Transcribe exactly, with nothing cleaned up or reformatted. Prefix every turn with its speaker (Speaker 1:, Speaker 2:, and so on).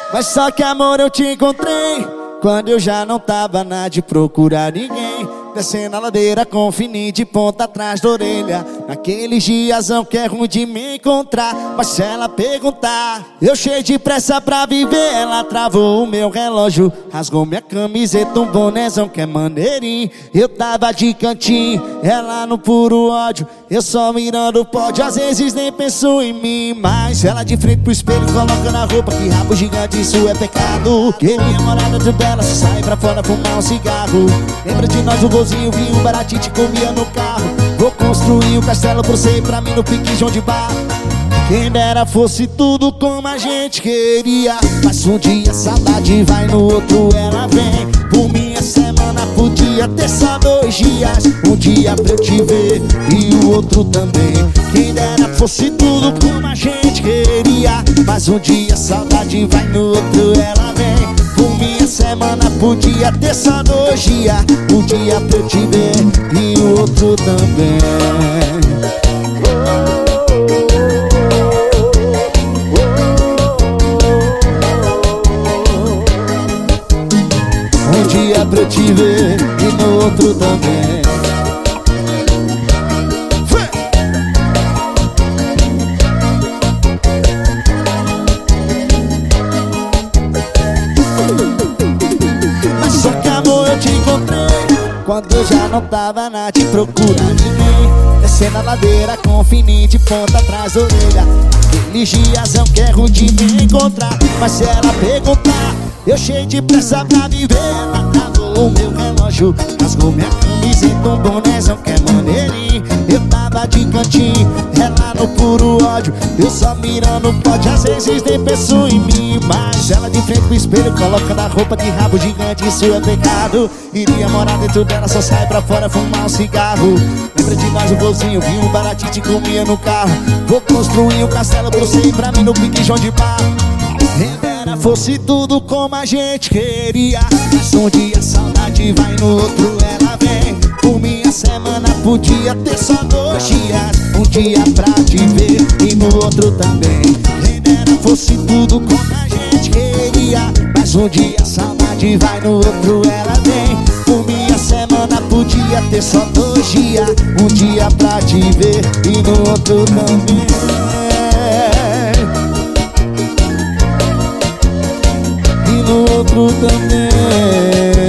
Speaker 1: Mas só que amor eu te encontrei quando eu já não tava na de procurar ninguém. Descendo a ladeira com fininho de ponta atrás da orelha, naqueles diazão que é ruim de me encontrar. Mas se ela perguntar, eu cheio de pressa pra viver, ela travou o meu relógio, rasgou minha camiseta, um bonézão que é maneirinho. Eu tava de cantinho, ela no puro ódio, eu só mirando o pódio, às vezes nem penso em mim. Mas ela de frente pro espelho, colocando a roupa, que rabo gigante, isso é pecado. Queria morar dentro dela, se sair pra fora fumar um cigarro. Lembra de nós o golzinho, vinho, baratinho, te comia no carro. Vou construir um castelo por você e pra mim no pique João de Barro. Quem dera fosse tudo como a gente queria. Mas um dia a saudade vai, no outro ela vem. Por minha semana podia ter só dois dias, um dia pra eu te ver e o outro também. Quem dera fosse tudo como a gente queria. Mas um dia a saudade vai, no outro ela vem. Por minha semana podia ter só dois dias, um dia pra eu te ver e o outro também. Um dia pra eu te ver e no outro também. Mas só que amor eu te encontrei quando eu já não tava na de procurar ninguém. Descendo a ladeira com fininho de ponta atrás da orelha, aquele giazão que é ruim de me encontrar. Mas se ela perguntar, eu cheio de pressa pra viver, ela travou o meu relógio, rasgou minha camiseta, um bonézão que é maneirinho. Eu tava de cantinho, ela no puro ódio, eu só mirando o pódio, às vezes nem penso em mim. Mas ela de frente pro espelho, colocando a roupa de rabo gigante, isso é pecado. Iria morar dentro dela, só sai pra fora fumar um cigarro. Lembra de nós o golzinho, vinho, um baratinho, te comia no carro. Vou construir um castelo pra você e pra mim no pique João de Barro. Fosse tudo como a gente queria. Mas um dia a saudade vai, no outro ela vem. Por minha semana podia ter só dois dias, um dia pra te ver e no outro também. Quem dera fosse tudo como a gente queria. Mas um dia a saudade vai, no outro ela vem. Por minha semana podia ter só dois dias, um dia pra te ver e no outro também. No outro também.